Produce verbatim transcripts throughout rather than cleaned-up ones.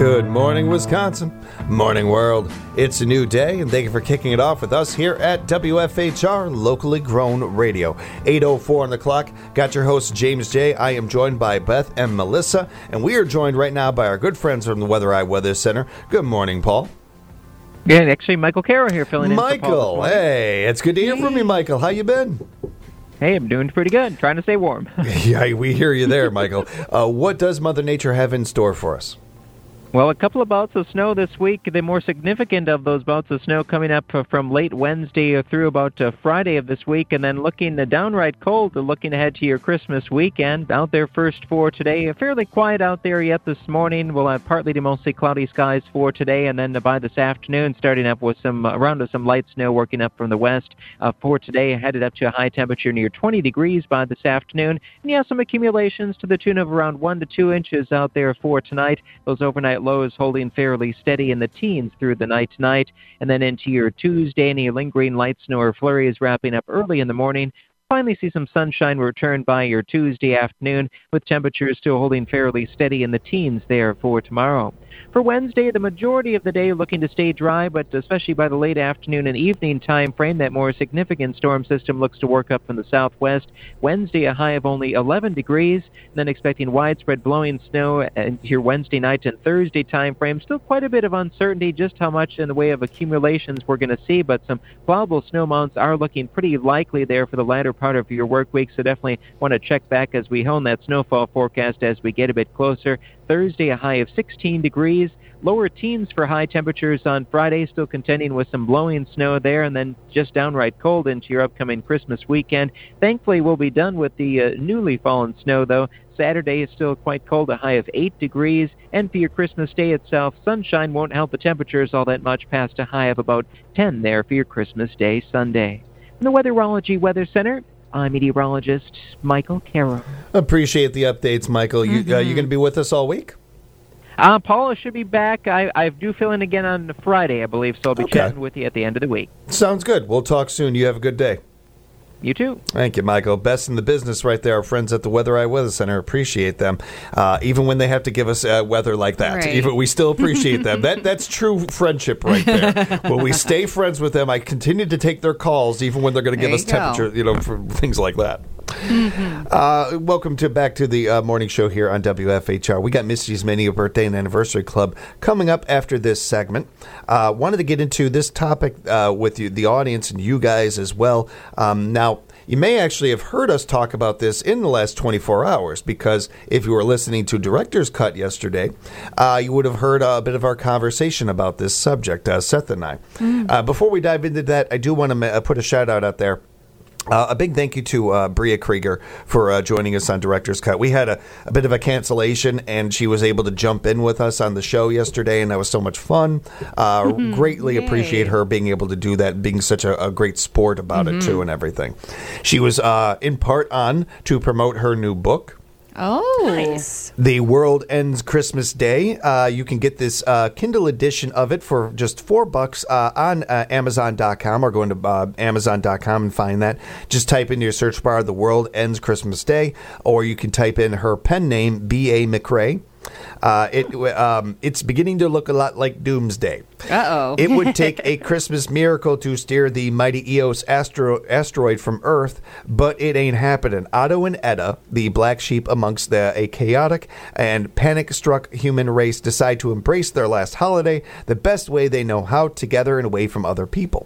Good morning, Wisconsin. Morning, world. It's a new day, and thank you for kicking it off with us here at W F H R, locally grown radio. eight oh four on the clock. Got your host, James J. I am joined by Beth and Melissa, and we are joined right now by our good friends from the Weather Eye Weather Center. Good morning, Paul. Yeah, actually, Michael Carroll here filling in for Paul this Michael, morning. hey, it's good to hear from you, Michael. How you been? Hey, I'm doing pretty good. Trying to stay warm. Yeah, we hear you there, Michael. Uh, what does Mother Nature have in store for us? Well, a couple of bouts of snow this week. The more significant of those bouts of snow coming up from late Wednesday through about uh, Friday of this week, and then looking uh, downright cold, looking ahead to your Christmas weekend. Out there first for today. Fairly quiet out there yet this morning. We'll have partly to mostly cloudy skies for today, and then by this afternoon, starting up with some around with some light snow working up from the west. Uh, for today, headed up to a high temperature near twenty degrees by this afternoon. And yeah, some accumulations to the tune of around one to two inches out there for tonight. Those overnight lows holding fairly steady in the teens through the night tonight. And then into your Tuesday, any lingering light snow or flurries wrapping up early in the morning. Finally see some sunshine return by your Tuesday afternoon, with temperatures still holding fairly steady in the teens there for tomorrow. For Wednesday, the majority of the day looking to stay dry, but especially by the late afternoon and evening time frame, that more significant storm system looks to work up from the southwest. Wednesday, a high of only eleven degrees, and then expecting widespread blowing snow here Wednesday night and Thursday time frame. Still quite a bit of uncertainty just how much in the way of accumulations we're going to see, but some plowable snow mounts are looking pretty likely there for the latter part of your work week, so definitely want to check back as we hone that snowfall forecast as we get a bit closer. Thursday, a high of sixteen degrees. Lower teens for high temperatures on Friday, still contending with some blowing snow there, and then just downright cold into your upcoming Christmas weekend. Thankfully, we'll be done with the uh, newly fallen snow, though. Saturday is still quite cold, a high of eight degrees. And for your Christmas day itself, sunshine won't help the temperatures all that much, past a high of about ten there for your Christmas day Sunday. From the Weatherology Weather Center, I'm meteorologist Michael Carroll. Appreciate the updates, Michael. Mm-hmm. You uh, you going to be with us all week? Uh, Paula should be back. I, I do fill in again on Friday, I believe, so I'll be Okay. chatting with you at the end of the week. Sounds good. We'll talk soon. You have a good day. You too. Thank you, Michael. Best in the business right there. Our friends at the Weather Eye Weather Center, appreciate them. Uh, even when they have to give us uh, weather like that, Right. even we still appreciate them. That That's true friendship right there. When we stay friends with them, I continue to take their calls, even when they're going to give There us you go. temperature, you know, for things like that. Mm-hmm. Uh, welcome to back to the uh, morning show here on W F H R. We got Misty's Mini Birthday and Anniversary Club coming up after this segment. Uh, wanted to get into this topic uh, with you, the audience, and you guys as well. Um, now, you may actually have heard us talk about this in the last twenty-four hours, because if you were listening to Director's Cut yesterday, uh, you would have heard a bit of our conversation about this subject, uh, Seth and I. Mm. Uh, before we dive into that, I do want to ma- put a shout out out there. Uh, a big thank you to uh, Bria Krieger for uh, joining us on Director's Cut. We had a, a bit of a cancellation, and she was able to jump in with us on the show yesterday, and that was so much fun. Uh, greatly Yay. appreciate her being able to do that, being such a, a great sport about mm-hmm. it, too, and everything. She was uh, in part on to promote her new book. Oh, Nice. The World Ends Christmas Day. Uh, you can get this uh, Kindle edition of it for just four bucks uh, on uh, Amazon dot com, or go into uh, Amazon dot com and find that. Just type into your search bar, The World Ends Christmas Day, or you can type in her pen name, B A McRae. Uh, it um, it's beginning to look a lot like Doomsday. Uh-oh. It would take a Christmas miracle to steer the mighty Eos astro- asteroid from Earth, but it ain't happening. Otto and Edda, the black sheep amongst the, a chaotic and panic-struck human race, decide to embrace their last holiday the best way they know how, together and away from other people.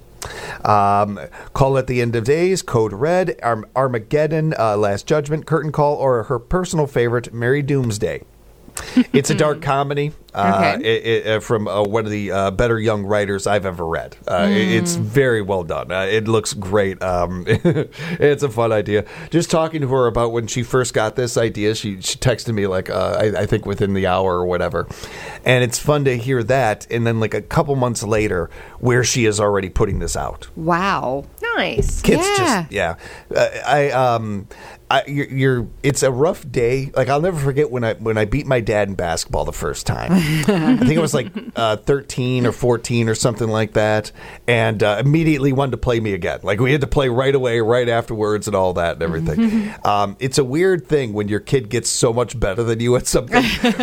Um, Call at the End of Days, Code Red, Arm- Armageddon, uh, Last Judgment, Curtain Call, or her personal favorite, Merry Doomsday. It's a dark comedy uh, Okay. it, it, from uh, one of the uh, better young writers I've ever read. Uh, mm. it, it's very well done. Uh, it looks great. Um, it's a fun idea. Just talking to her about when she first got this idea, she, she texted me like uh, I, I think within the hour or whatever. And it's fun to hear that. And then like a couple months later, where she is already putting this out. Wow. Nice. Kids Yeah. just yeah. Uh, I um. I, you're, you're. It's a rough day. Like I'll never forget when I when I beat my dad in basketball the first time. I think it was like uh, thirteen or fourteen or something like that, and uh, immediately wanted to play me again. Like we had to play right away, right afterwards, and all that and everything. um, it's a weird thing when your kid gets so much better than you at something.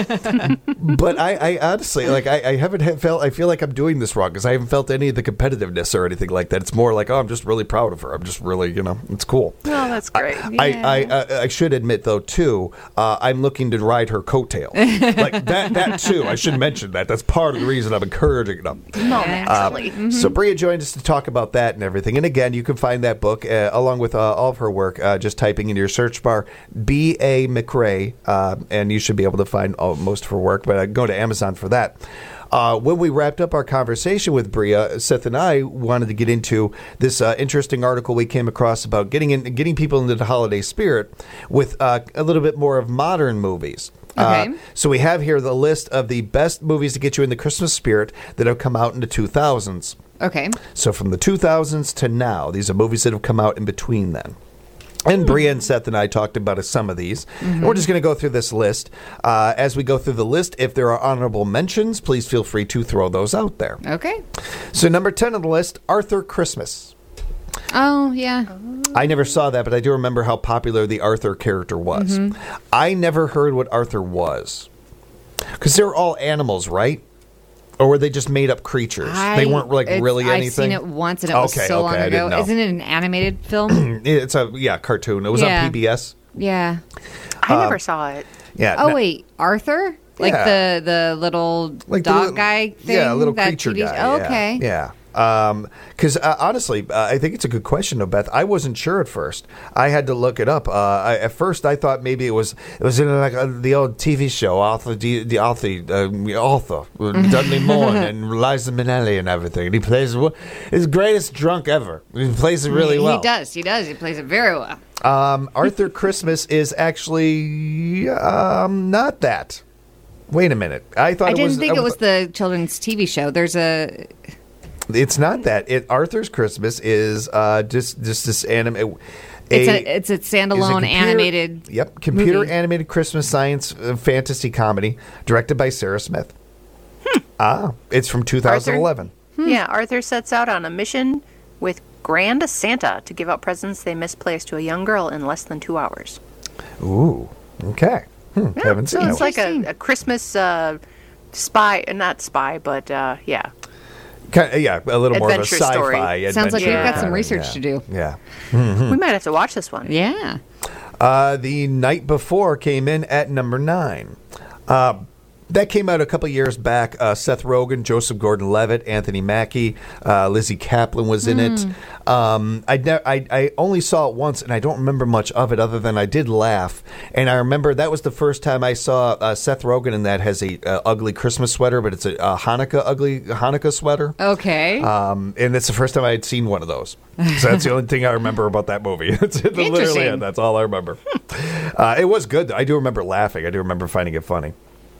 But I, I honestly, like, I, I haven't have felt. I feel like I'm doing this wrong because I haven't felt any of the competitiveness or anything like that. It's more like, oh, I'm just really proud of her. I'm just really, you know, it's cool. Oh, that's great. I, Yeah. I, I, uh, I should admit, though, too, uh, I'm looking to ride her coattail. Like, that, that, too. I should mention that. That's part of the reason I'm encouraging them. No, Uh, naturally. Mm-hmm. So Bria joined us to talk about that and everything. And again, you can find that book uh, along with uh, all of her work uh, just typing in your search bar B A McRae, uh, and you should be able to find uh, most of her work. But uh, go to Amazon for that. Uh, when we wrapped up our conversation with Bria, Seth and I wanted to get into this uh, interesting article we came across about getting in, getting people into the holiday spirit with uh, a little bit more of modern movies. Okay. Uh, so we have here the list of the best movies to get you in the Christmas spirit that have come out in the two thousands. Okay. So from the two thousands to now, these are movies that have come out in between then. And Bria and Seth and I talked about some of these. Mm-hmm. And we're just going to go through this list. Uh, as we go through the list, if there are honorable mentions, please feel free to throw those out there. Okay. So number ten on the list, Arthur Christmas. Oh, yeah. I never saw that, but I do remember how popular the Arthur character was. Mm-hmm. I never heard what Arthur was. Because they were all animals, right? Or were they just made-up creatures? I, they weren't, like, it's- really I've anything? seen it once, and it was Okay, so okay, long I didn't ago. know. Isn't it an animated film? It's a, yeah, cartoon. It was Yeah. on P B S. Yeah. I never saw it. Yeah. Oh, no- wait. Arthur? Like Yeah. the, the little like the dog little- guy thing? Yeah, a little that creature T V guy. Oh, yeah, okay. Yeah. Because uh, honestly, uh, I think it's a good question, though, Beth. I wasn't sure at first. I had to look it up. Uh, I, at first, I thought maybe it was it was in like uh, the old T V show, Arthur, the, the Arthur, uh, Arthur, with Dudley Moore and Liza Minnelli and everything. And he plays his greatest drunk ever. He plays it really he, well. He does. He does. He plays it very well. Um, Arthur Christmas is actually um, not that. Wait a minute. I thought I it didn't was, think uh, it was the children's T V show. There's a... It's not that. It Arthur's Christmas is uh, just just this anime. A, It's a it's a is a standalone computer- animated. Yep, computer movie. animated Christmas science uh, fantasy comedy directed by Sarah Smith. Ah, it's from two thousand eleven. Yeah, Arthur sets out on a mission with Grand Santa to give out presents they misplaced to a young girl in less than two hours. Ooh, okay. Hmm, Yeah, haven't so seen it's that. like a, a Christmas uh, spy, uh, not spy, but uh, yeah. Kind of, yeah, a little more of a Adventure sci-fi story. adventure. Sounds like we've got some kinda, research yeah. to do. Yeah. We might have to watch this one. Yeah. Uh, the Night Before came in at number nine. Uh, that came out a couple years back. Uh, Seth Rogen, Joseph Gordon-Levitt, Anthony Mackie, uh, Lizzie Kaplan was in it. Um, I, ne- I I only saw it once, and I don't remember much of it other than I did laugh. And I remember that was the first time I saw uh, Seth Rogen, and that has a uh, ugly Christmas sweater, but it's a, a Hanukkah ugly Hanukkah sweater. Okay. Um, and it's the first time I had seen one of those. So that's the only thing I remember about that movie. It's literally Interesting. it. That's all I remember. Uh, it was good. I do remember laughing. I do remember finding it funny.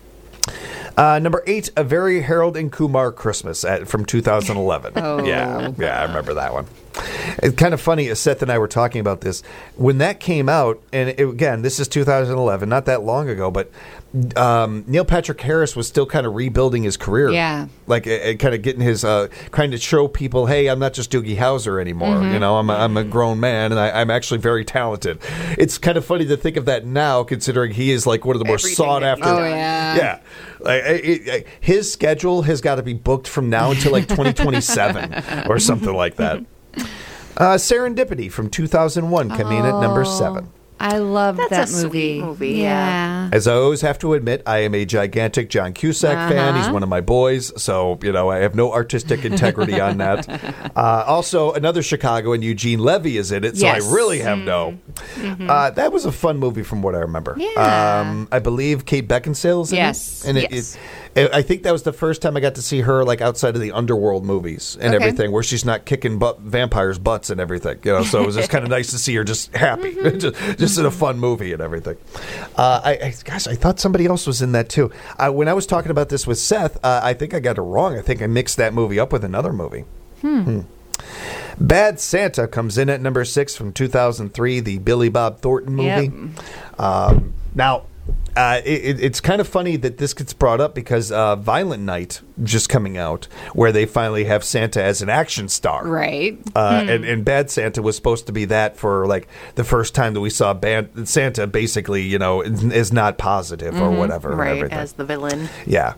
Uh, number eight, A Very Harold and Kumar Christmas at, from two thousand eleven. Oh. Yeah, yeah, I remember that one. It's kind of funny, as Seth and I were talking about this. When that came out, and it, again, this is two thousand eleven, not that long ago, but um, Neil Patrick Harris was still kind of rebuilding his career. Yeah. Like, uh, kind of getting his, uh, trying to show people, hey, I'm not just Doogie Howser anymore. Mm-hmm. You know, I'm a, I'm a grown man, and I, I'm actually very talented. It's kind of funny to think of that now, considering he is like one of the more Everything sought that he's after. Oh, yeah. Yeah. Like, it, it, his schedule has got to be booked from now until like twenty twenty-seven or something like that. Uh, Serendipity from two thousand one coming in at number seven. I love That's that a movie. sweet movie, Yeah. As I always have to admit, I am a gigantic John Cusack fan. He's Uh-huh. one of my boys, so you know I have no artistic integrity on that. Uh, also, another Chicagoan, Eugene Levy, is in it, so Yes. I really have no. Uh, that was a fun movie, from what I remember. Yeah. Um, I believe Kate Beckinsale is in Yes. it, and it, Yes. it, it, I think that was the first time I got to see her like outside of the underworld movies and Okay. everything, where she's not kicking butt, vampires' butts and everything. You know, so it was just kind of nice to see her just happy, just, just in a fun movie and everything. Uh, I, I gosh, I thought somebody else was in that too. Uh, when I was talking about this with Seth, uh, I think I got it wrong. I think I mixed that movie up with another movie. Hmm. Bad Santa comes in at number six from two thousand three, the Billy Bob Thornton movie. Yep. Um, now, Uh, it, it's kind of funny that this gets brought up because uh, Violent Night just coming out, where they finally have Santa as an action star. Right. Uh, Hmm. and, and Bad Santa was supposed to be that for like the first time that we saw bad, Santa basically, you know, is not positive or whatever. and Right, everything. as the villain. Yeah.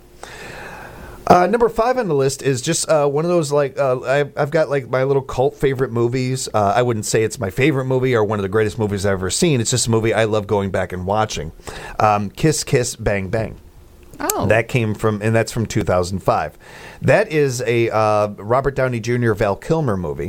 Uh, number five on the list is just uh, one of those, like, uh, I, I've got, like, my little cult favorite movies. Uh, I wouldn't say it's my favorite movie or one of the greatest movies I've ever seen. It's just a movie I love going back and watching. Um, Kiss, Kiss, Bang, Bang. Oh. That came from, and that's from two thousand five. That is a uh, Robert Downey Junior Val Kilmer movie.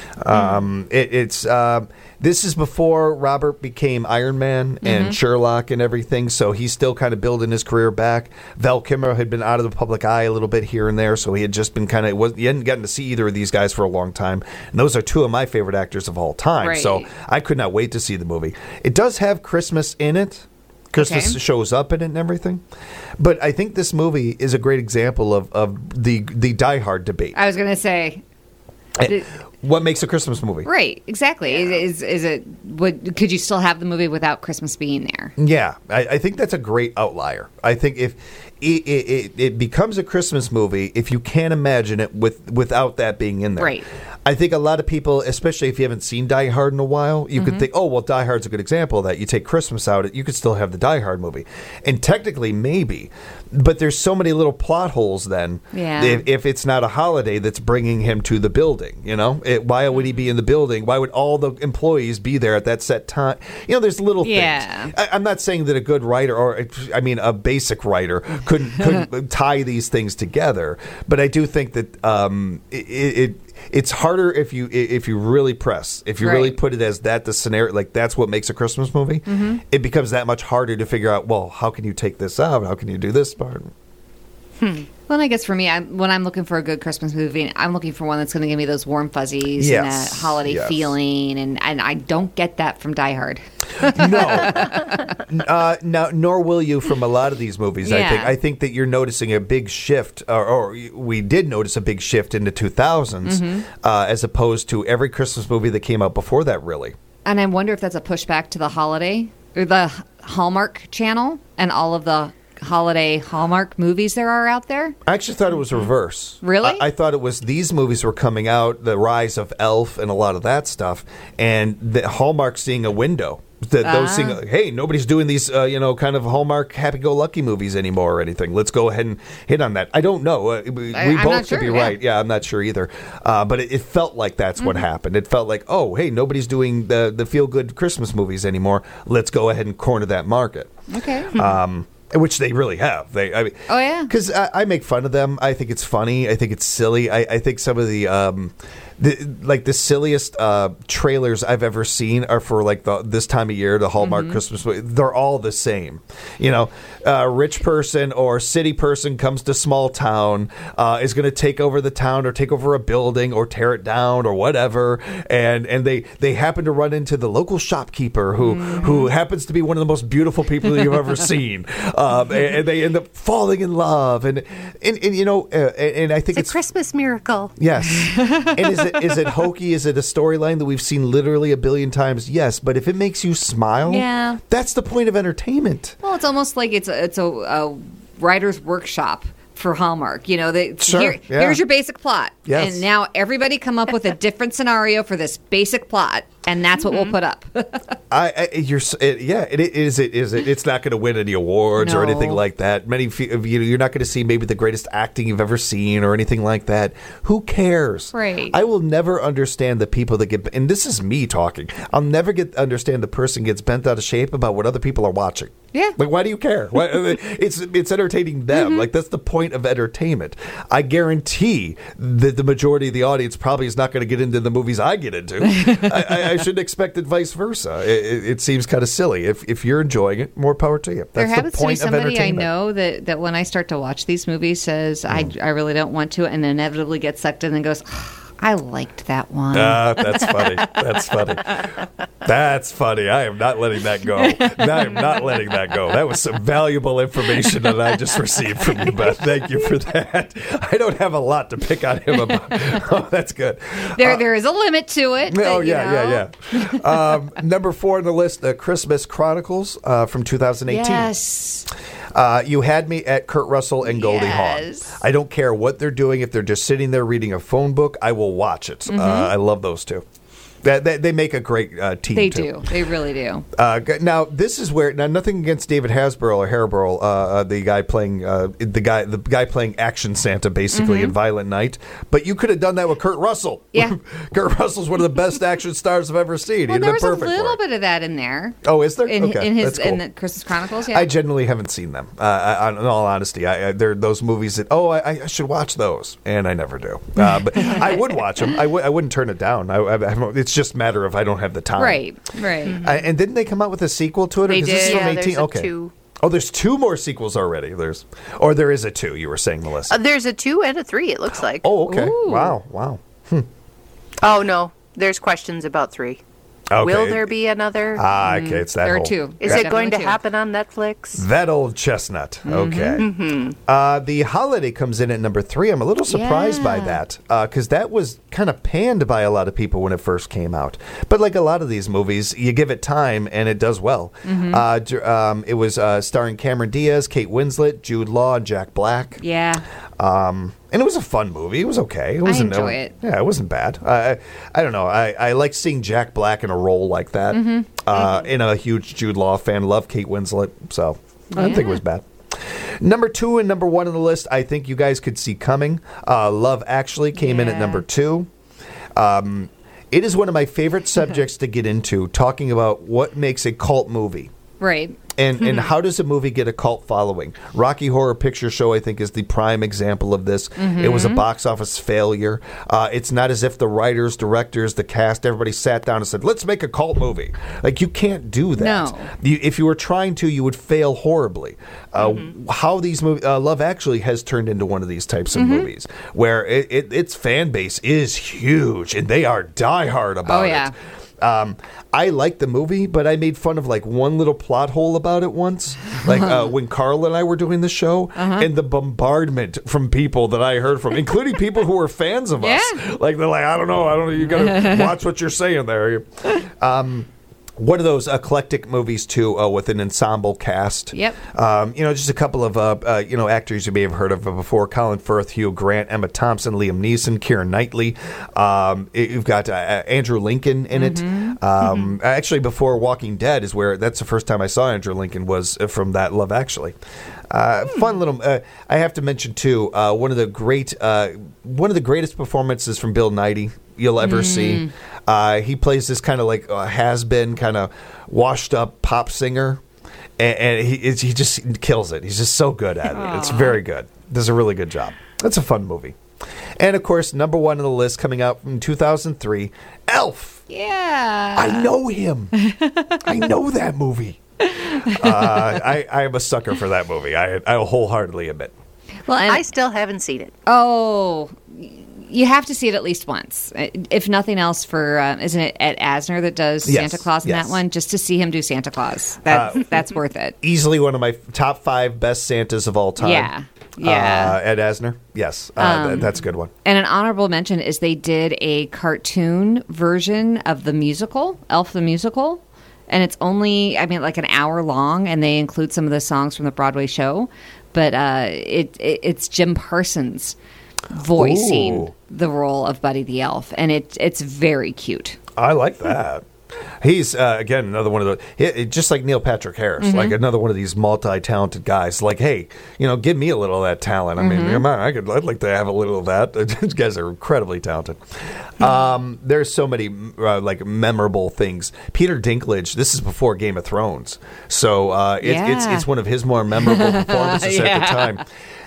Um, it, it's uh, this is before Robert became Iron Man and Mm-hmm. Sherlock and everything, so he's still kind of building his career back. Val Kilmer had been out of the public eye a little bit here and there, so he had just been kind of was he hadn't gotten to see either of these guys for a long time. And those are two of my favorite actors of all time, so Right. I could not wait to see the movie. It does have Christmas in it. Christmas Okay. shows up in it and everything, but I think this movie is a great example of, of the the Die Hard debate. I was going to say, Eh, What makes a Christmas movie? right, exactly. Is is it? Would could you still have the movie without Christmas being there? Yeah, I, I think that's a great outlier. I think if it, it, it, it becomes a Christmas movie, if you can't imagine it with without that being in there. Right. I think a lot of people, especially if you haven't seen Die Hard in a while, you Mm-hmm. could think, oh, well, Die Hard's a good example of that. You take Christmas out, you could still have the Die Hard movie. And technically, maybe. But there's so many little plot holes then. Yeah. If, if it's not a holiday that's bringing him to the building, you know? It, why would he be in the building? Why would all the employees be there at that set time? You know, there's little Yeah. things. I, I'm not saying that a good writer, or I mean, a basic writer, couldn't, couldn't tie these things together. But I do think that um, it, it it's harder if you if you really press, if you really Right. put it as that the scenario, like that's what makes a Christmas movie. Mm-hmm. It becomes that much harder to figure out. Well, how can you take this out? How can you do this part? Well, I guess for me, I'm, when I'm looking for a good Christmas movie, I'm looking for one that's going to give me those warm fuzzies and Yes, that holiday yes. feeling, and, and I don't get that from Die Hard. No, uh, no, nor will you from a lot of these movies. I think Yeah. I think that you're noticing a big shift, or, or we did notice a big shift in the two thousands, Mm-hmm. uh, as opposed to every Christmas movie that came out before that. Really, And I wonder if that's a pushback to the holiday or the Hallmark Channel and all of the holiday Hallmark movies there are out there. I actually thought it was reverse. Really? I, I thought it was these movies were coming out, the rise of Elf and a lot of that stuff, and the Hallmark seeing a window. That those Ah. seeing, hey, nobody's doing these, uh, you know, kind of Hallmark happy-go-lucky movies anymore or anything. Let's go ahead and hit on that. I don't know. Uh, we I- we I'm both not could sure, be yeah. right. Yeah, I'm not sure either. Uh, but it, it felt like that's Mm-hmm. what happened. It felt like, oh, hey, nobody's doing the the feel-good Christmas movies anymore. Let's go ahead and corner that market. Okay. Um, which they really have. They, I mean, Oh, yeah. because I, I make fun of them. I think it's funny. I think it's silly. I, I think some of the, um, the like the silliest uh, trailers I've ever seen are for like the this time of year, the Hallmark Mm-hmm. Christmas movie. They're all the same. You know, a rich person or city person comes to small town, uh, is going to take over the town or take over a building or tear it down or whatever, and and they they happen to run into the local shopkeeper who Mm-hmm. who happens to be one of the most beautiful people you've ever seen, um, and, and they end up falling in love, and and, and you know, uh, and, and I think It's it's a Christmas miracle. yes. And is it is it hokey? Is it a storyline that we've seen literally a billion times? Yes, but if it makes you smile, Yeah. that's the point of entertainment. Well, it's almost like it's a, it's a, a writer's workshop for Hallmark. You know, they, Sure, here, yeah. here's your basic plot. Yes. And now everybody come up with a different scenario for this basic plot, and that's what we'll put up. I, I you're s- it, yeah. It, it is it is it. It's not going to win any awards or No. anything like that. Many f- of you you're not going to see maybe the greatest acting you've ever seen or anything like that. Who cares? Right. I will never understand the people that get and this is me talking. I'll never get understand the person gets bent out of shape about what other people are watching. Yeah. Like, why do you care? Why, it's it's entertaining them. Mm-hmm. Like, that's the point of entertainment. I guarantee that the majority of the audience probably is not going to get into the movies I get into. I, I, I shouldn't expect it vice versa. It, it, it seems kind of silly. If if you're enjoying it, more power to you. That's There the happens to be point of somebody I entertainment. know that, that when I start to watch these movies says, I, I really don't want to, and inevitably gets sucked in and goes, I liked that one. Uh, that's funny. That's funny. That's funny. I am not letting that go. I am not letting that go. That was some valuable information that I just received from you, Beth. Thank you for that. I don't have a lot to pick on him about. Oh, that's good. There, Uh, there is a limit to it. Oh, but, you yeah, know. yeah, yeah, um, number four on the list, The Christmas Chronicles uh, from two thousand eighteen. Yes. Uh, you had me at Kurt Russell and Goldie Yes. Hawn. I don't care what they're doing. If they're just sitting there reading a phone book, I will watch it. Mm-hmm. Uh, I love those two. That, they, they make a great uh, team, They too. do. They really do. Uh, g- now this is where now nothing against David Hasbro or Haribo, uh, uh, the guy playing uh, the guy the guy playing Action Santa basically in Violent Night, but you could have done that with Kurt Russell. Yeah. Kurt Russell's one of the best action stars I've ever seen. Well, He'd there have was been a perfect little for it. bit of that in there. Oh, is there? In, okay, in his that's cool. in the Christmas Chronicles, yeah. I genuinely haven't seen them. Uh, I, in all honesty, I, I, they're those movies that oh, I, I should watch those, and I never do. Uh, but I would watch them. I w- I wouldn't turn it down. I, I, I, it's just a matter of I don't have the time. Right, right. I, and didn't they come out with a sequel to it? They Or- 'cause This is did. from Yeah, there's eighteen. a Okay. two. Oh, there's two more sequels already. There's, or there is a two. You were saying, Melissa. Uh, there's a two and a three, it looks like. oh, okay. Ooh. Wow, wow. Oh, no. There's questions about three. Okay. Will there be another? Ah, okay. It's that There are whole- two. Is There's it going to definitely two. happen on Netflix? That old chestnut. Okay. Uh, the Holiday comes in at number three. I'm a little surprised by Yeah. that because that was kind of panned by a lot of people when it first came out. But like a lot of these movies, you give it time and it does well. Uh, j- um, it was uh, starring Cameron Diaz, Kate Winslet, Jude Law, and Jack Black. Yeah. Um, and it was a fun movie. It was okay. It wasn't, enjoy it. Yeah, it wasn't bad. I, I, I don't know. I, I like seeing Jack Black in a role like that. Mm-hmm. Uh, and a huge Jude Law fan. Love Kate Winslet. So I didn't think it Yeah. was bad. Number two and number one on the list, I think you guys could see coming. Uh, Love Actually came in at Yeah. number two. Um, it is one of my favorite subjects to get into, talking about what makes a cult movie. Right. And and how does a movie get a cult following? Rocky Horror Picture Show, I think, is the prime example of this. It was a box office failure. Uh, it's not as if the writers, directors, the cast, everybody sat down and said, let's make a cult movie. Like, you can't do that. No. You, if you were trying to, you would fail horribly. Uh, How these movies, uh, Love Actually has turned into one of these types of movies where it, it, its fan base is huge and they are diehard about Oh, yeah. it. Um, I liked the movie, but I made fun of like one little plot hole about it once. Like uh, when Carl and I were doing the show, Uh-huh. and the bombardment from people that I heard from, including people who were fans of us. Yeah. Like they're like, I don't know, I don't know. You got to watch what you're saying there. Um, one of those eclectic movies too, uh, with an ensemble cast. Yep. Um, you know, just a couple of uh, uh, you know actors you may have heard of before: Colin Firth, Hugh Grant, Emma Thompson, Liam Neeson, Keira Knightley. Um, it- you've got uh, Andrew Lincoln in it. Um, Actually, before Walking Dead is where that's the first time I saw Andrew Lincoln was from that Love Actually. Uh, fun little. Uh, I have to mention too uh, one of the great, uh, one of the greatest performances from Bill Nighy you'll ever see. Uh, he plays this kind of like uh, has been kind of washed up pop singer, and, and he it's, he just kills it. He's just so good at it. It's very good. Does a really good job. That's a fun movie. And of course, number one on the list coming out from two thousand three, Elf. Yeah. I know him. I know that movie. Uh, I, I am a sucker for that movie. I I wholeheartedly admit. Well, and, I still haven't seen it. oh, you have to see it at least once, if nothing else. For uh, isn't it Ed Asner that does Yes, Santa Claus in yes. that one? Just to see him do Santa Claus, that that's worth it. Easily one of my top five best Santas of all time. Yeah, yeah. Uh, Ed Asner. Yes, uh, th- that's a good one. And an honorable mention is they did a cartoon version of the musical, Elf the Musical. And it's only, I mean, like an hour long, and they include some of the songs from the Broadway show. But uh, it, it it's Jim Parsons voicing Ooh. the role of Buddy the Elf. And it it's very cute. I like that. He's uh, again another one of the he, just like Neil Patrick Harris, Mm-hmm. like another one of these multi-talented guys. Like, hey, you know, give me a little of that talent. I mean, Mm-hmm. come on, I could, I'd like to have a little of that. These guys are incredibly talented. Um, there's so many uh, like memorable things. Peter Dinklage. This is before Game of Thrones, so uh, it, it's Yeah. it's one of his more memorable performances at the Yeah. time.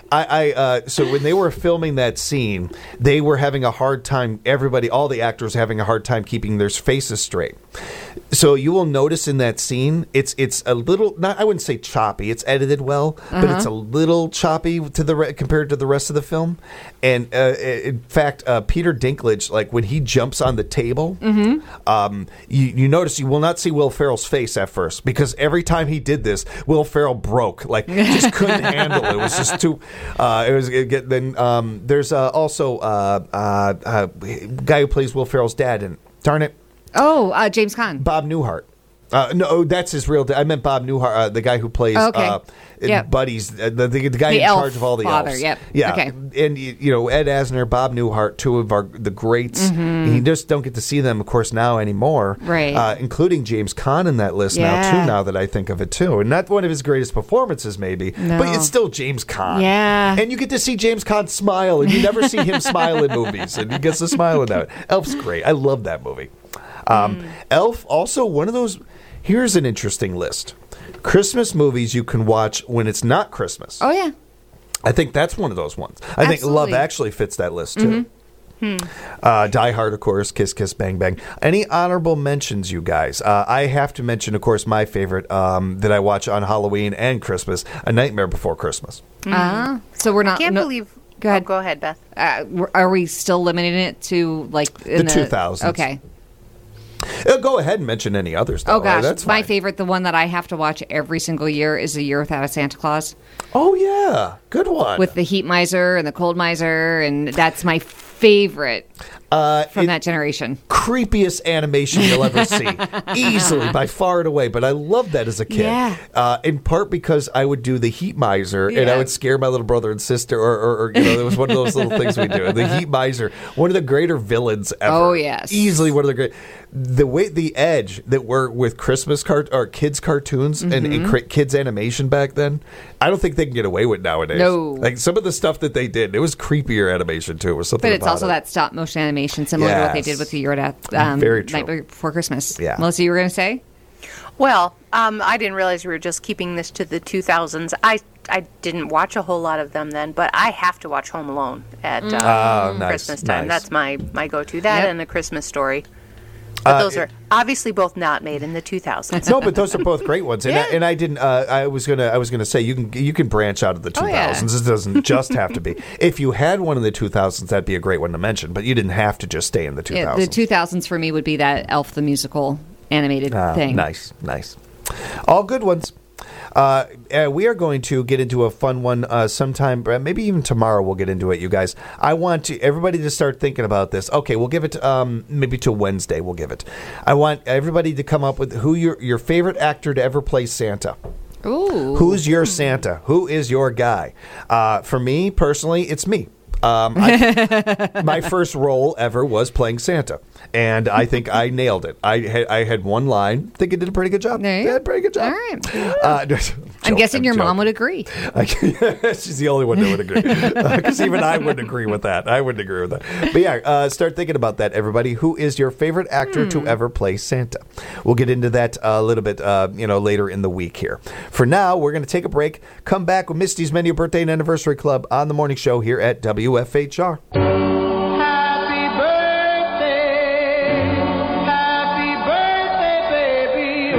I, I uh, so when they were filming that scene, they were having a hard time. Everybody, all the actors, having a hard time keeping their faces straight. So you will notice in that scene, it's it's a little. Not I wouldn't say choppy. It's edited well, uh-huh. but it's a little choppy to the re- compared to the rest of the film. And uh, in fact, uh, Peter Dinklage, like when he jumps on the table, mm-hmm. um, you, you notice you will not see Will Ferrell's face at first because every time he did this, Will Ferrell broke, like just couldn't handle it. It was just too. Uh, it was it get, then. Um, there's uh, also uh, uh, uh, guy who plays Will Ferrell's dad, and darn it, oh, uh, James Caan, Bob Newhart. Uh, no, that's his real. Da- I meant Bob Newhart, uh, the guy who plays oh, okay. uh, yep. Buddies, uh, the, the, the guy the in charge of all the father, elves. Yep. Yeah, okay. And you know Ed Asner, Bob Newhart, two of our the greats. Mm-hmm. You just don't get to see them, of course, now anymore. Right. Uh, including James Caan in that list yeah. now too. Now that I think of it too, and not one of his greatest performances, maybe, no. but it's still James Caan. Yeah. And you get to see James Caan smile, and you never see him smile in movies, and he gets to smile in that. Elf's great. I love that movie. Um, mm. Elf, also one of those. Here's an interesting list. Christmas movies you can watch when it's not Christmas. Oh, yeah. I think that's one of those ones. I think Absolutely. Love Actually fits that list, too. Hmm. Uh, Die Hard, of course, Kiss Kiss Bang Bang. Any honorable mentions, you guys? Uh, I have to mention, of course, my favorite um, that I watch on Halloween and Christmas, A Nightmare Before Christmas. Mm-hmm. Uh, so we're not... I can't no, believe... Go ahead. Oh, go ahead, Beth. Uh, are we still limiting it to, like... In The two thousands. Okay. Uh, go ahead and mention any others, though. Oh, gosh. That's My fine. favorite, the one that I have to watch every single year is A Year Without a Santa Claus. Oh, yeah. Good one. With the heat miser and the cold miser, and that's my favorite uh, from it, that generation. Creepiest animation you'll ever see. Easily, by far and away. But I loved that as a kid. Yeah. Uh, in part because I would do the heat miser, and I Yeah. would scare my little brother and sister, or, or, or you know, there was one of those little things we do. The heat miser, one of the greater villains ever. Oh, yes. Easily one of the great. The way, the edge that were with Christmas cart or kids cartoons Mm-hmm. and, and cr- kids animation back then, I don't think they can get away with nowadays. No. Like some of the stuff that they did, it was creepier animation too. It was something But it's about also it. that stop motion animation, similar to what they Yes. did with the Year Without um, Very true. Night Before Christmas. Yeah. Melissa, you were going to say? Well, um, I didn't realize we were just keeping this to the two thousands. I I didn't watch a whole lot of them then, but I have to watch Home Alone at uh, Oh, nice, Christmas time. nice. That's my, my go-to. That Yep. and A Christmas Story. But Uh, those are obviously both not made in the two thousands. No, but those are both great ones, and, Yeah. I, and I didn't. Uh, I was gonna. I was gonna say you can you can branch out of the two Oh, yeah. thousands. It doesn't just have to be. If you had one in the two thousands, that'd be a great one to mention. But you didn't have to just stay in the two Yeah, thousands. the two thousands for me would be that Elf the Musical animated Ah, thing. nice, nice. All good ones. Uh, uh, we are going to get into a fun one uh, sometime, uh, maybe even tomorrow we'll get into it, you guys. I want to everybody to start thinking about this. Okay, we'll give it um, maybe till Wednesday we'll give it. I want everybody to come up with who your your favorite actor to ever play Santa. Ooh. Who's your Santa? Who is your guy? Uh, for me, personally, it's me. Um, I, my first role ever was playing Santa, and I think I nailed it. I had, I had one line. I think I did a pretty good job. There you Yeah, go. pretty good job. All right. Uh, I'm guessing your mom would agree. She's the only one that would agree. Because uh, even I wouldn't agree with that. I wouldn't agree with that. But yeah, uh, start thinking about that, everybody. Who is your favorite actor Hmm. to ever play Santa? We'll get into that a little bit, uh, you know, later in the week here. For now, we're going to take a break. Come back with Misty's Menu Birthday and Anniversary Club on the morning show here at W F H R. Happy birthday, happy birthday, baby.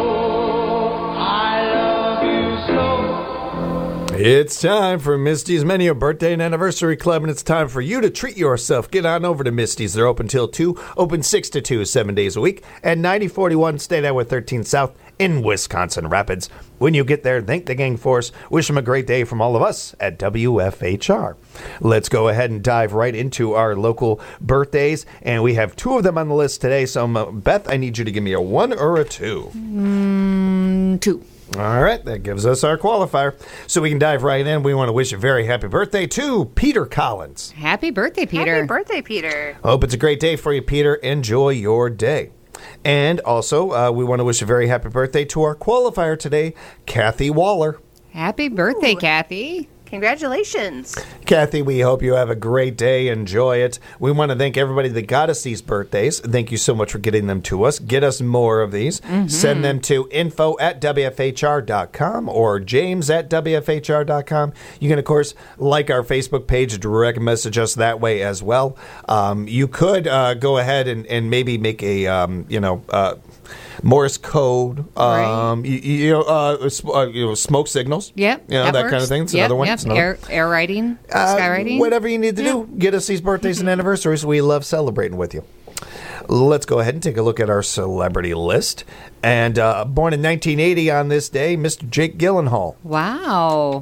Oh, I love you so. It's time for Misty's Menu Birthday and Anniversary Club, and it's time for you to treat yourself. Get on over to Misty's. They're open till two, open six to two, seven days a week, at ninety forty-one State Highway thirteen South in Wisconsin Rapids. When you get there, thank the gang for us. Wish them a great day from all of us at W F H R. Let's go ahead and dive right into our local birthdays, and we have two of them on the list today. So, um, Beth, I need you to give me a one or a two. Mm, two. All right, that gives us our qualifier. So we can dive right in. We want to wish a very happy birthday to Peter Collins. Happy birthday, Peter. Happy birthday, Peter. Hope it's a great day for you, Peter. Enjoy your day. And also, uh, we want to wish a very happy birthday to our qualifier today, Kathy Waller. Happy birthday, Ooh. Kathy. Congratulations. Kathy, we hope you have a great day. Enjoy it. We want to thank everybody that got us these birthdays. Thank you so much for getting them to us. Get us more of these. Mm-hmm. Send them to info at W F H R dot com or james at W F H R dot com. You can, of course, like our Facebook page, direct message us that way as well. Um, you could uh, go ahead and, and maybe make a, um, you know, uh, Morse code, um, right. you, you know, uh, uh, you know, smoke signals. Yep, you know, that, that works. kind of thing. It's yep, another one. Yep. It's another Air, air writing, uh, sky writing. Whatever you need to yeah. do. Get us these birthdays and anniversaries. We love celebrating with you. Let's go ahead and take a look at our celebrity list. And uh, born in nineteen eighty on this day, Mister Jake Gyllenhaal. Wow.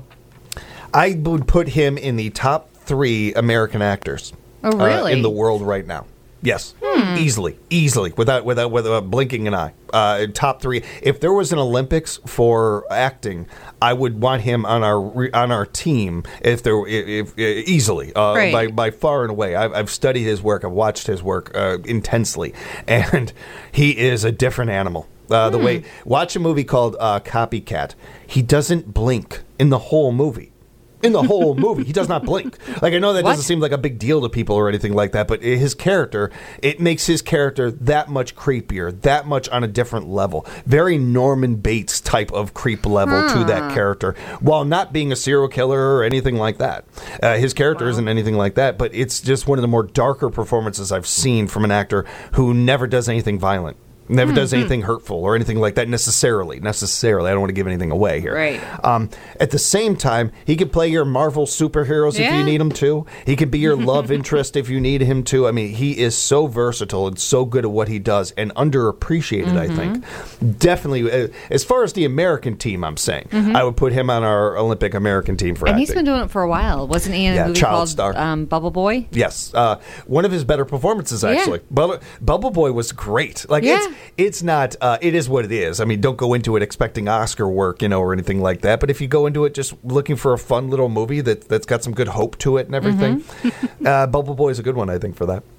I would put him in the top three American actors. Oh, really? Uh, in the world right now. Yes, Hmm. easily, easily, without without without blinking an eye. Uh, top three. If there was an Olympics for acting, I would want him on our on our team. If there, if, if easily, uh, Right. by by far and away. I've, I've studied his work. I've watched his work uh, intensely, and he is a different animal. Uh, the way watch a movie called uh, Copycat. He doesn't blink in the whole movie. In the whole movie, he does not blink. Like, I know that What? doesn't seem like a big deal to people or anything like that, but his character, it makes his character that much creepier, that much on a different level. Very Norman Bates type of creep level to that character, while not being a serial killer or anything like that. Uh, his character wow. isn't anything like that, but it's just one of the more darker performances I've seen from an actor who never does anything violent. Never does anything hurtful or anything like that necessarily. Necessarily. I don't want to give anything away here. Right. Um, at the same time, he could play your Marvel superheroes Yeah. if you need him to. He could be your love interest if you need him to. I mean, he is so versatile and so good at what he does and underappreciated, mm-hmm. I think. Definitely. Uh, as far as the American team, I'm saying, mm-hmm. I would put him on our Olympic American team for and acting. he's been doing it for a while. Wasn't he in a Yeah, movie child called star. Um, Bubble Boy? Yes. Uh, one of his better performances, actually. Yeah. Bubble, Bubble Boy was great. Like, Yeah. it's it's not... Uh, it is what it is. I mean, don't go into it expecting Oscar work, you know, or anything like that. But if you go into it just looking for a fun little movie that, that's got some good hope to it and everything, mm-hmm. uh, Bubble Boy is a good one, I think, for that.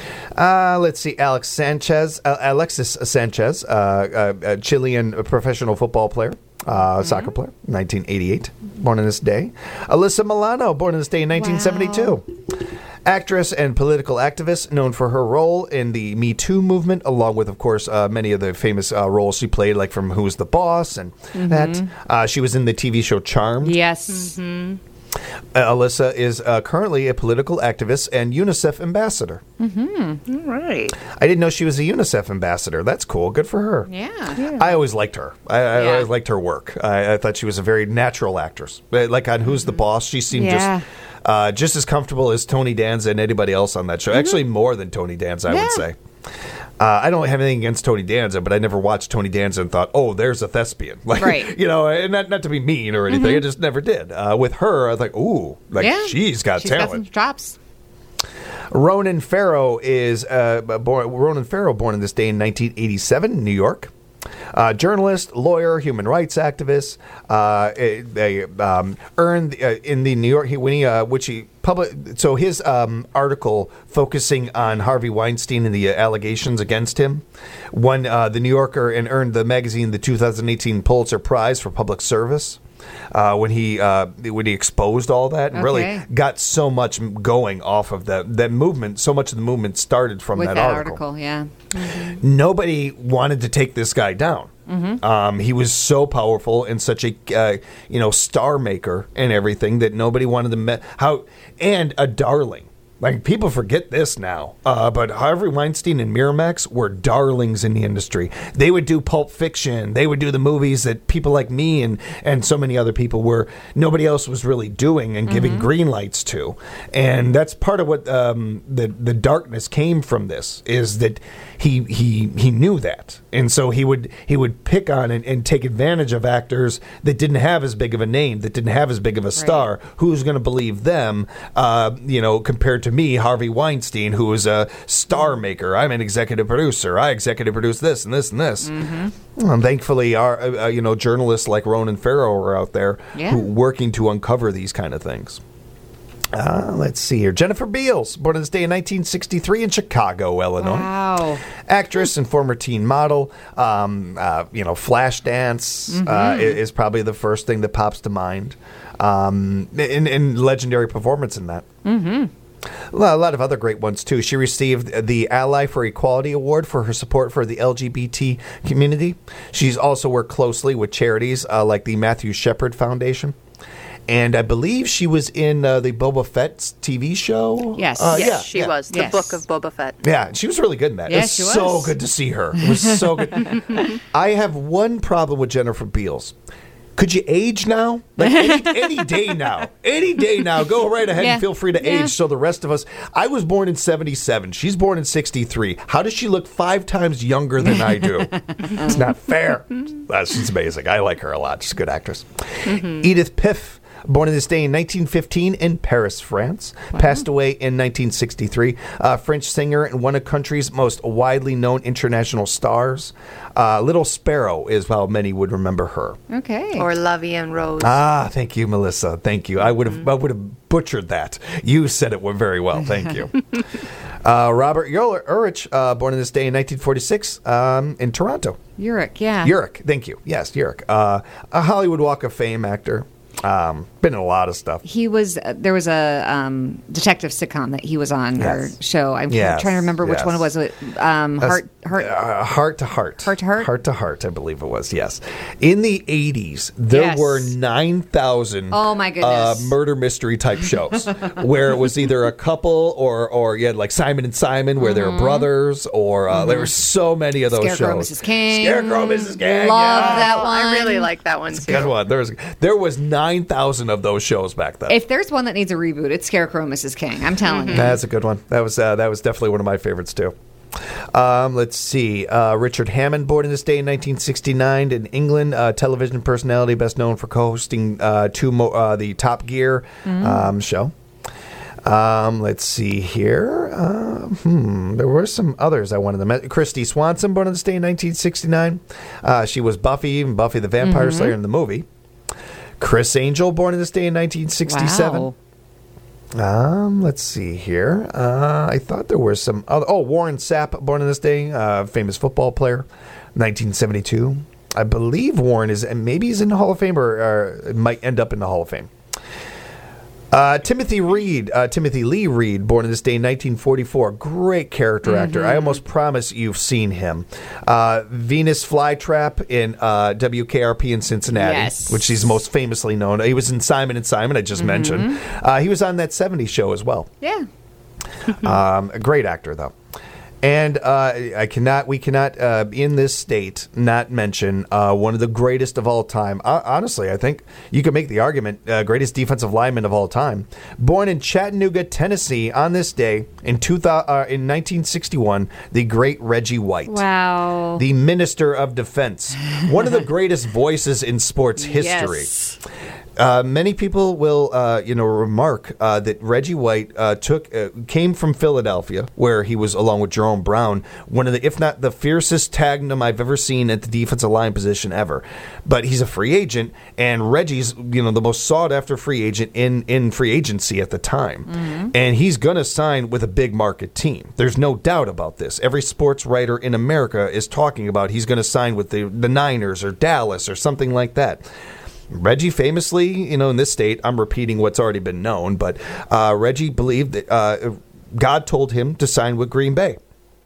Uh, let's see. Alex Sanchez, uh, Alexis Sanchez, uh, uh, a Chilean professional football player. Uh, mm-hmm. Soccer player, nineteen eighty-eight, born on this day. Alyssa Milano, born on this day in nineteen seventy-two. Wow. Actress and political activist, known for her role in the Me Too movement, along with, of course, uh, many of the famous uh, roles she played, like from Who's the Boss and mm-hmm. that. Uh, she was in the T V show Charmed. Yes. Mm-hmm. Uh, Alyssa is uh, currently a political activist and UNICEF ambassador. Mm-hmm. All right. I didn't know she was a UNICEF ambassador. That's cool. Good for her. Yeah. yeah. I always liked her. I, I Yeah. always liked her work. I, I thought she was a very natural actress. Uh, Like on Who's the Boss, she seemed Yeah. just uh, just as comfortable as Tony Danza and anybody else on that show. Mm-hmm. Actually, more than Tony Danza, I Yeah. would say. Uh, I don't have anything against Tony Danza, but I never watched Tony Danza and thought, "Oh, there's a thespian." Like, Right. you know, and not not to be mean or anything. Mm-hmm. I just never did. Uh, with her, I was like, "Ooh, like Yeah. she's got She's talent." got some chops. Ronan Farrow is uh, born. Ronan Farrow, born in this day in nineteen eighty-seven in New York. Uh, journalist, lawyer, human rights activist. Uh, they um, earned uh, in the New York when he uh, which he public. So his um, article focusing on Harvey Weinstein and the allegations against him won uh, the New Yorker and earned the magazine the two thousand eighteen Pulitzer Prize for public service. Uh, when he uh, when he exposed all that and Okay. really got so much going off of that that movement, so much of the movement started from With that, that article. article, yeah. Nobody wanted to take this guy down. Mm-hmm. Um, he was so powerful and such a uh, you know star maker and everything that nobody wanted to me- how and a darling. Like, people forget this now, uh, but Harvey Weinstein and Miramax were darlings in the industry. They would do Pulp Fiction. They would do the movies that people like me and, and so many other people were, nobody else was really doing and giving Mm-hmm. green lights to. And that's part of what um, the, the darkness came from this, is that he he he knew that. And so he would he would pick on and, and take advantage of actors that didn't have as big of a name, that didn't have as big of a star. Who's going to believe them, uh, you know, compared to me, Harvey Weinstein, who is a star maker. I'm an executive producer. I executive produce this and this and this. Mm-hmm. And thankfully, our uh, you know journalists like Ronan Farrow are out there Yeah. who working to uncover these kind of things. Uh, let's see here. Jennifer Beals, born on this day in nineteen sixty-three in Chicago, Illinois. Wow. Actress and former teen model. Um, uh, you know, Flashdance mm-hmm. uh, is, is probably the first thing that pops to mind. Um, in, in legendary performance in that. Mm-hmm. A lot of other great ones, too. She received the Ally for Equality Award for her support for the L G B T community. She's also worked closely with charities uh, like the Matthew Shepard Foundation. And I believe she was in uh, the Boba Fett T V show. Yes. Uh, yes, yeah, she yeah. was. The Yes. Book of Boba Fett. Yeah, she was really good in that. Yeah, it was she so was. good to see her. It was so good. I have one problem with Jennifer Beals. Could you age now? Like any, any day now. Any day now. Go right ahead Yeah. and feel free to Yeah. age so the rest of us. I was born in seventy-seven. She's born in sixty-three. How does she look five times younger than I do? It's not fair. Uh, she's amazing. I like her a lot. She's a good actress. Mm-hmm. Edith Piaf. Born in this day in nineteen fifteen in Paris, France. Wow. Passed away in nineteen sixty-three. Uh, French singer and one of country's most widely known international stars. Uh, Little Sparrow is how many would remember her. Okay. Or La Vie en Rose. Ah, thank you, Melissa. Thank you. I would have, mm-hmm. I would have butchered that. You said it very well. Thank you. uh, Robert Urich, uh, born in this day in nineteen forty-six um, in Toronto. Urich, yeah. Urich, thank you. Yes, Urich. Uh, a Hollywood Walk of Fame actor. Um, been in a lot of stuff. He was, uh, there was a um, detective sitcom that he was on, Yes. or show. I'm Yes, trying to remember which yes. one it was. Um, heart, heart. Uh, heart to heart. Heart to Heart? Heart to Heart, I believe it was, yes. In the eighties, there Yes. were nine thousand Oh, my goodness. Uh, murder mystery type shows where it was either a couple or, or you had like Simon and Simon where they were brothers, or uh, there were so many of those Scarecrow, shows. Missus King. Scarecrow, Missus King. Love yeah. that one. I really like that one, too. Good one. There was, there was nine thousand of those shows back then. If there's one that needs a reboot, it's Scarecrow, Missus King. I'm telling you. That's a good one. That was uh, that was definitely one of my favorites too. Um, let's see. Uh, Richard Hammond, born in this day in nineteen sixty-nine in England, uh, television personality, best known for co-hosting uh, two mo- uh, the Top Gear um, show. Um, let's see here. Uh, hmm, there were some others I wanted to mention. Christy Swanson, born on this day in nineteen sixty-nine. Uh, she was Buffy, Buffy the Vampire Mm-hmm. Slayer in the movie. Chris Angel, born in this day in nineteen sixty-seven. Wow. Um, let's see here. Uh, I thought there were some other. Oh, Warren Sapp, born in this day, uh, famous football player, nineteen seventy-two. I believe Warren is, and maybe he's in the Hall of Fame, or, or might end up in the Hall of Fame. Uh, Timothy Reed, uh, Timothy Lee Reed, born in this day in nineteen forty-four. Great character Mm-hmm. actor. I almost promise you've seen him. Uh, Venus Flytrap in uh, W K R P in Cincinnati, Yes. which he's most famously known. He was in Simon and Simon, I just mentioned. Uh, he was on that seventies show as well. Yeah. Um, a great actor, though. And uh, I cannot, we cannot, uh, in this state, not mention uh, one of the greatest of all time. Uh, honestly, I think you could make the argument, uh, greatest defensive lineman of all time. Born in Chattanooga, Tennessee, on this day in two thousand, uh, in nineteen sixty-one, the great Reggie White. Wow. The Minister of Defense. One of the greatest voices in sports history. Yes. Uh, many people will, uh, you know, remark uh, that Reggie White uh, took uh, came from Philadelphia, where he was, along with Jerome Brown, one of the, if not the fiercest tandem I've ever seen at the defensive line position ever. But he's a free agent, and Reggie's, you know, the most sought after free agent in, in free agency at the time, mm-hmm. and he's going to sign with a big market team. There's no doubt about this. Every sports writer in America is talking about he's going to sign with the the Niners or Dallas or something like that. Reggie famously, you know, in this state, I'm repeating what's already been known, but uh, Reggie believed that uh, God told him to sign with Green Bay.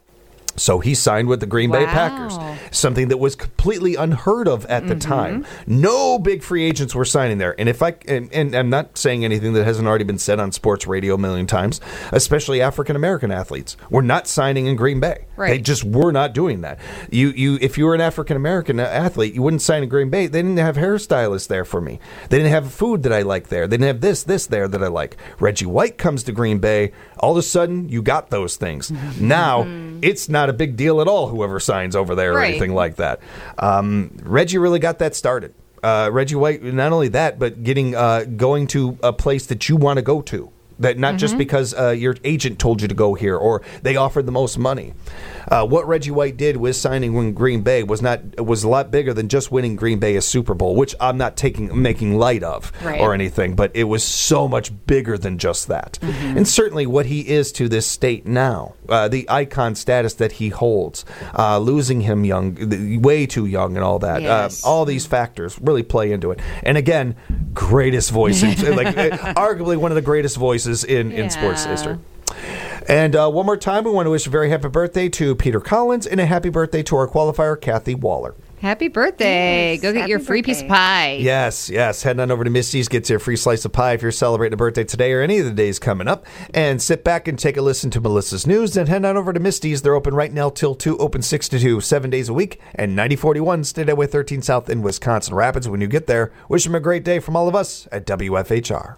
So he signed with the Green Bay Wow. Packers, something that was completely unheard of at the Mm-hmm. time. No big free agents were signing there. And if I and, and I'm not saying anything that hasn't already been said on sports radio a million times, especially African American athletes were not signing in Green Bay. Right. They just were not doing that. You you if you were an African American athlete, you wouldn't sign in Green Bay. They didn't have hairstylists there for me. They didn't have food that I like there. They didn't have this this there that I like. Reggie White comes to Green Bay. All of a sudden, you got those things. Now it's not a big deal at all. Whoever signs over there or Right. anything like that. Um, Reggie really got that started. Uh, Reggie White, not only that, but getting uh, going to a place that you want to go to. That not mm-hmm. just because uh, your agent told you to go here or they offered the most money. Uh, what Reggie White did with signing with Green Bay was not was a lot bigger than just winning Green Bay a Super Bowl, which I'm not taking making light of right. or anything, but it was so much bigger than just that. Mm-hmm. And certainly what he is to this state now, uh, the icon status that he holds, uh, losing him young, way too young, and all that. Yes. Uh, all these factors really play into it. And again, greatest voice, in, like arguably one of the greatest voices. In, in yeah. sports history. And uh, one more time, we want to wish a very happy birthday to Peter Collins and a happy birthday to our qualifier, Kathy Waller. Happy birthday. Yes, Go get happy your free birthday. piece of pie. Yes, yes. Head on over to Misty's, get your free slice of pie if you're celebrating a birthday today or any of the days coming up. And sit back and take a listen to Melissa's News. Then head on over to Misty's. They're open right now till two, open six to two, seven days a week. And ninety forty-one State Highway thirteen South in Wisconsin Rapids. When you get there, wish them a great day from all of us at W F H R.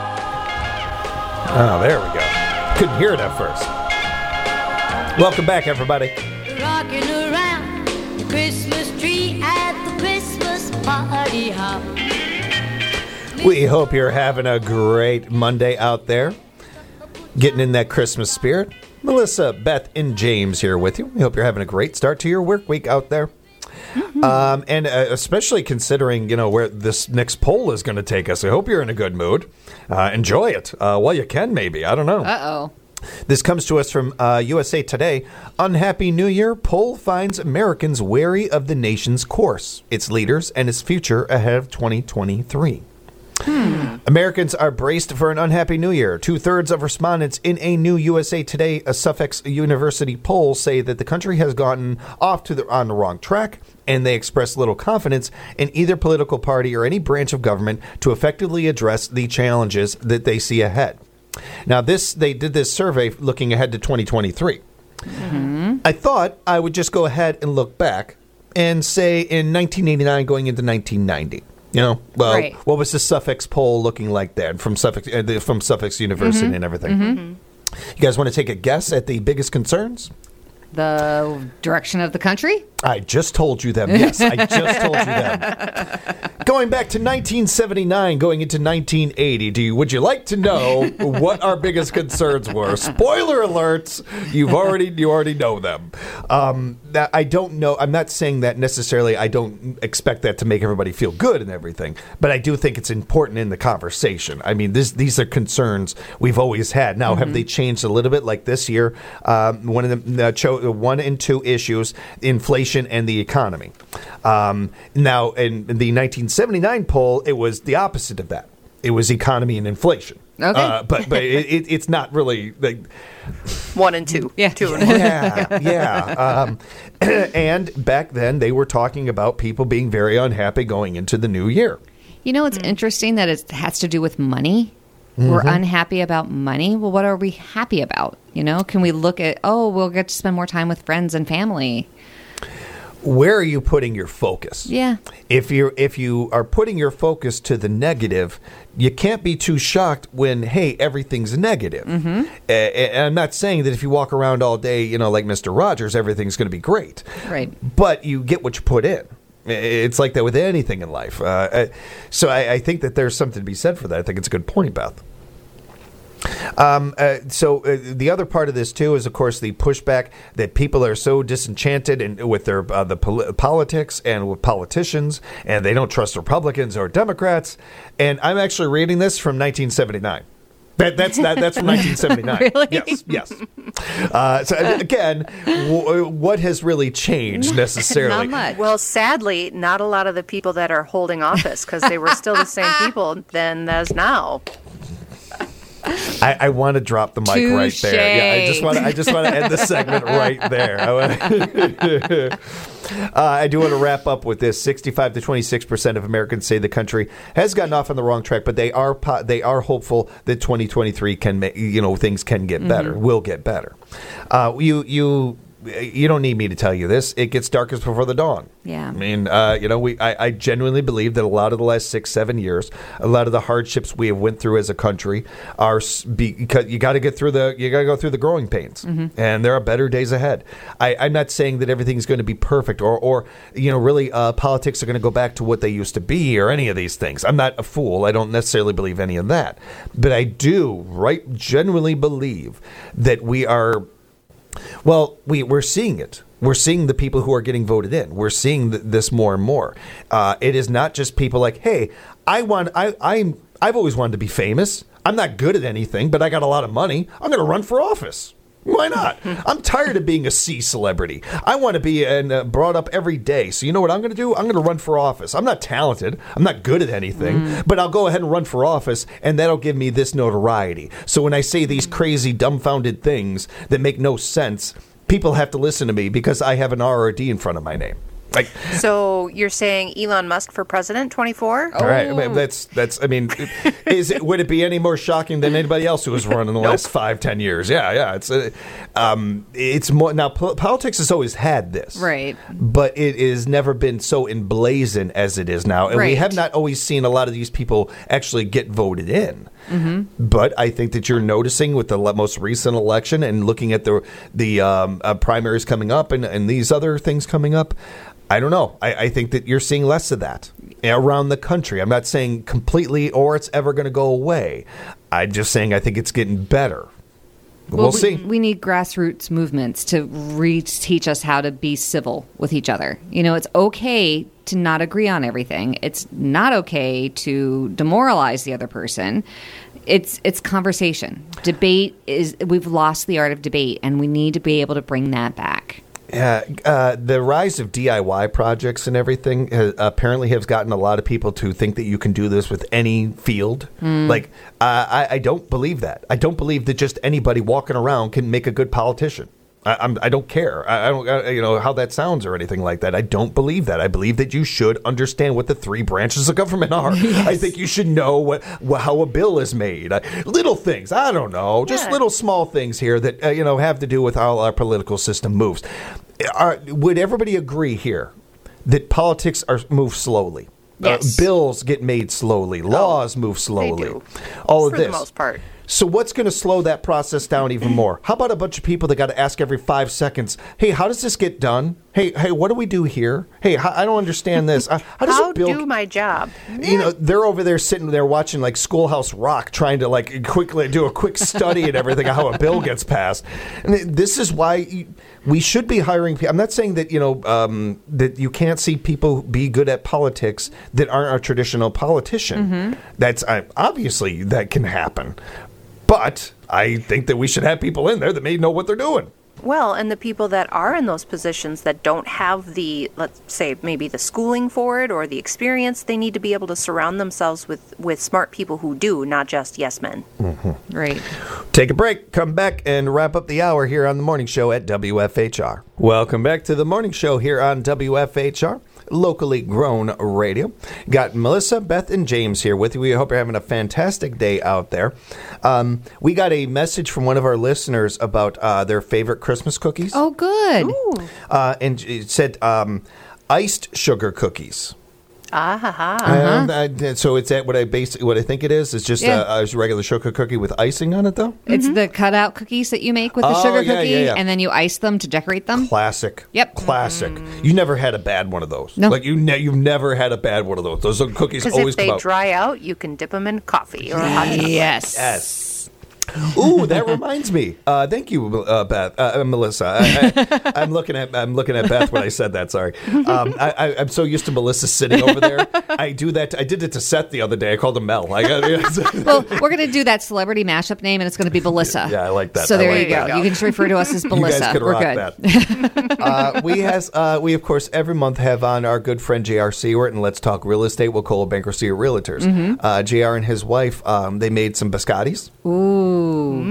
Oh, there we go. Couldn't hear it at first. Welcome back, everybody. Rocking around the Christmas tree at the Christmas party hop. We hope you're having a great Monday out there, getting in that Christmas spirit. Melissa, Beth, and James here with you. We hope you're having a great start to your work week out there. Mm-hmm. Um, and uh, especially considering, you know, where this next poll is going to take us. I hope you're in a good mood. Uh, enjoy it uh, while you can, maybe. I don't know. Uh-oh. This comes to us from uh, U S A Today. Unhappy New Year. Poll finds Americans wary of the nation's course, its leaders, and its future ahead of twenty twenty-three. Hmm. Americans are braced for an unhappy new year. Two-thirds of respondents in a new U S A Today, a Suffolk University poll, say that the country has gotten off to the, on the wrong track, and they express little confidence in either political party or any branch of government to effectively address the challenges that they see ahead. Now, this they did this survey looking ahead to twenty twenty-three. Mm-hmm. I thought I would just go ahead and look back and say in nineteen eighty-nine going into nineteen ninety. You know, well, right. What was the Suffolk poll looking like then from Suffolk uh, the, from Suffolk University mm-hmm. and everything? Mm-hmm. You guys want to take a guess at the biggest concerns? The direction of the country? I just told you them. Yes, I just told you them. Going back to nineteen seventy-nine, going into nineteen eighty, do you, would you like to know what our biggest concerns were? Spoiler alerts, you've already you already know them. Um, that I don't know. I'm not saying that necessarily. I don't expect that to make everybody feel good and everything, but I do think it's important in the conversation. I mean, this, these are concerns we've always had. Now, mm-hmm. have they changed a little bit? Like this year, um, one of the uh, cho- one and two issues: inflation and the economy. Um, now, in, in the nineteen seventy-nine poll, it was the opposite of that. It was economy and inflation. Okay. Uh, but but it, it, it's not really like one and two. Yeah. Two and one. yeah, yeah. Um, and back then, they were talking about people being very unhappy going into the new year. You know, it's mm. interesting that it has to do with money. Mm-hmm. We're unhappy about money. Well, what are we happy about? You know, can we look at, oh, we'll get to spend more time with friends and family. Where are you putting your focus? Yeah. If you if you are putting your focus to the negative, you can't be too shocked when, hey, everything's negative. Mm-hmm. Uh, and I'm not saying that if you walk around all day, you know, like Mister Rogers, everything's going to be great. Right. But you get what you put in. It's like that with anything in life. Uh, so I, I think that there's something to be said for that. I think it's a good point, Beth. Um, uh, so uh, the other part of this too is, of course, the pushback that people are so disenchanted and with their uh, the pol- politics and with politicians, and they don't trust Republicans or Democrats. And I'm actually reading this from nineteen seventy-nine. That, that's that, that's from nineteen seventy-nine. Really? Yes, yes. Uh, so again, w- what has really changed necessarily? Not much. Well, sadly, not a lot of the people that are holding office, because they were still the same people then as now. I, I want to drop the mic Touché. right there. Yeah, I just want to. I just want to end the segment right there. I, wanna, uh, I do want to wrap up with this: sixty-five to twenty-six percent of Americans say the country has gotten off on the wrong track, but they are po- they are hopeful that twenty twenty-three can make, you know, things can get better, mm-hmm. will get better. Uh, you you. you don't need me to tell you this. It gets darkest before the dawn. Yeah. I mean, uh, you know, we I, I genuinely believe that a lot of the last six, seven years, a lot of the hardships we have went through as a country are s- because you got to get through the you got to go through the growing pains, Mm-hmm. and there are better days ahead. I, I'm not saying that everything's going to be perfect, or or you know, really, uh, politics are going to go back to what they used to be, or any of these things. I'm not a fool. I don't necessarily believe any of that, but I do, right, genuinely believe that we are. Well, we we're seeing it. We're seeing the people who are getting voted in. We're seeing th- this more and more. Uh, it is not just people like, hey, I want, I, I'm, I've always wanted to be famous. I'm not good at anything, but I got a lot of money. I'm going to run for office. Why not? I'm tired of being a C celebrity. I want to be and uh, brought up every day. So you know what I'm going to do? I'm going to run for office. I'm not talented. I'm not good at anything, mm. but I'll go ahead and run for office, and that'll give me this notoriety. So when I say these crazy, dumbfounded things that make no sense, people have to listen to me because I have an R or D in front of my name. Like, So you're saying Elon Musk for president, twenty-four? all right, I mean, that's that's. I mean, is it, would it be any more shocking than anybody else who has run in the last five, ten years? Yeah, yeah. It's uh, um, it's more now. Po- politics has always had this, Right. But it has never been so emblazoned as it is now, and we Right. have not always seen a lot of these people actually get voted in. Mm-hmm. But I think that you're noticing with the le- most recent election and looking at the the um, uh, primaries coming up and, and these other things coming up. I don't know. I, I think that you're seeing less of that around the country. I'm not saying completely or it's ever going to go away. I'm just saying I think it's getting better. We'll, Well, we, see. We need grassroots movements to re-teach us how to be civil with each other. You know, it's okay to not agree on everything. It's not okay to demoralize the other person. It's it's conversation. Debate is we've lost the art of debate, and we need to be able to bring that back. Yeah, uh, the rise of D I Y projects and everything has, apparently has gotten a lot of people to think that you can do this with any field. Mm. Like, uh, I, I don't believe that. I don't believe that just anybody walking around can make a good politician. I, I'm, I don't care. I, I don't, uh, you know, how that sounds or anything like that. I don't believe that. I believe that you should understand what the three branches of government are. Yes. I think you should know what, what how a bill is made. Uh, little things. I don't know. Just Yeah. little small things here that uh, you know have to do with how our political system moves. Are, would everybody agree here that politics are move slowly? Yes. Uh, bills get made slowly. Laws move slowly. do. All of For this. the most part. So what's going to slow that process down even more? How about a bunch of people that got to ask every five seconds, hey, how does this get done? Hey, hey, what do we do here? Hey, how, I don't understand this. Uh, how does How a bill... do my job? You know, they're over there sitting there watching like Schoolhouse Rock, trying to like quickly do a quick study and everything on how a bill gets passed. And this is why you, we should be hiring people. I'm not saying that, you know, um, that you can't see people be good at politics that aren't a traditional politician. Mm-hmm. That's uh, obviously that can happen. But I think that we should have people in there that may know what they're doing. Well, and the people that are in those positions that don't have the, let's say, maybe the schooling for it or the experience, they need to be able to surround themselves with, with smart people who do, not just yes men. Mm-hmm. Right. Take a break, come back, and wrap up the hour here on the Morning Show at W F H R. Welcome back to the Morning Show here on W F H R. Locally grown radio. Got Melissa, Beth, and James here with you. We hope you're having a fantastic day out there. Um, we got a message from one of our listeners about uh, their favorite Christmas cookies. Oh, good. Uh, and it said um, iced sugar cookies. Ah, ha, ha. And, uh, so it's at what I basically what I think it is. It's just Yeah. a, a regular sugar cookie with icing on it, though. It's the cutout cookies that you make with the Oh, sugar yeah, cookie, yeah, yeah. and then you ice them to decorate them. Classic. Yep. Classic. You never had a bad one of those. No. Like you, ne- you've never had a bad one of those. Those cookies Because always if they come out. dry out, you can dip them in coffee or hot chocolate. Yes. Yes. Ooh, that reminds me. Uh, thank you, uh, Beth, uh, Melissa. I, I, I'm looking at I'm looking at Beth when I said that. Sorry. Um, I, I, I'm so used to Melissa sitting over there. I do that. I did it to Seth the other day. I called him Mel. I got, Well, we're going to do that celebrity mashup name, and it's going to be Belissa. Yeah, I like that. So I there like you go. that. You can just refer to us as you Belissa. guys could We're rock good. that. uh, we has uh, we of course every month have on our good friend J R Seward and Let's Talk Real Estate. We'll call Bankruptcy Realtors. Mm-hmm. Uh, J R and his wife um, they made some biscottis. Ooh.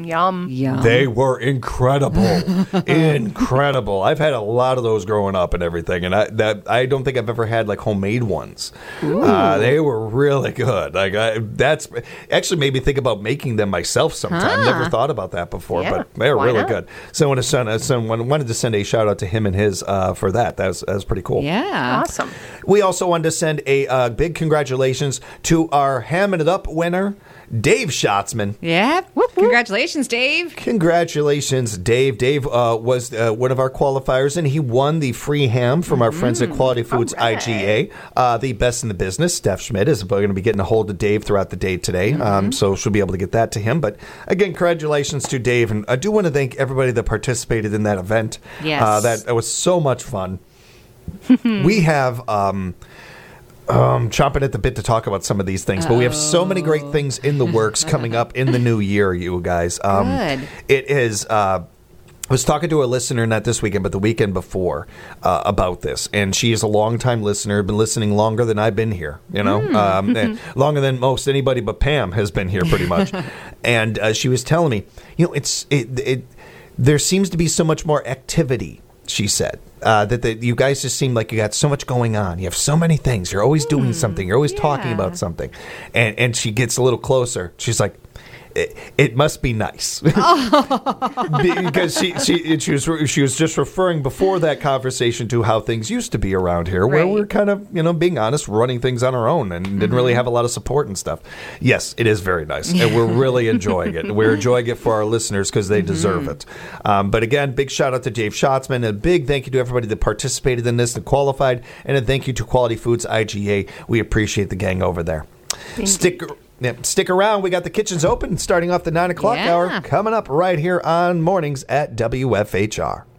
Yum. Yum. They were incredible, incredible. I've had a lot of those growing up and everything, and I that I don't think I've ever had like homemade ones. Uh, they were really good. Like I, that's actually made me think about making them myself sometime. Huh. Never thought about that before, Yeah, but they're why really not? good. So I want to send, uh, someone wanted to send a shout out to him and his uh, for that. That was that was pretty cool. Yeah. Awesome. We also wanted to send a uh, big congratulations to our Hamming It Up winner, Dave Schatzman. Yeah. Congratulations, Dave. Congratulations, Dave. Dave uh, was uh, one of our qualifiers, and he won the free ham from our friends at Quality Foods I G A. Uh, the best in the business, Steph Schmidt, is going to be getting a hold of Dave throughout the day today, um, so she'll be able to get that to him. But again, congratulations to Dave, and I do want to thank everybody that participated in that event. Yes. Uh, that, that was so much fun. We have... Um, Um, chomping at the bit to talk about some of these things, but we have so many great things in the works coming up in the new year, you guys. Um, Good. It is. Uh, I was talking to a listener, not this weekend, but the weekend before, uh, about this, and she is a longtime listener, been listening longer than I've been here. You know, um, and longer than most anybody but Pam has been here, pretty much. And uh, she was telling me, you know, it's it, it. There seems to be so much more activity. She said uh, that the, you guys just seem like you got so much going on. You have so many things. You're always doing something. You're always talking yeah. about something. And and she gets a little closer. She's like, it, it must be nice. Because she she she was she was just referring before that conversation to how things used to be around here, where Right. we're kind of, you know, being honest, running things on our own and didn't really have a lot of support and stuff. Yes, it is very nice, and we're really enjoying it. We're enjoying it for our listeners because they deserve it. Um, but again, big shout out to Dave Schatzman, and a big thank you to everybody that participated in this and qualified, and a thank you to Quality Foods I G A. We appreciate the gang over there. Stick. Yeah, stick around. We got the kitchens open starting off the nine o'clock Yeah. hour coming up right here on mornings at W F H R.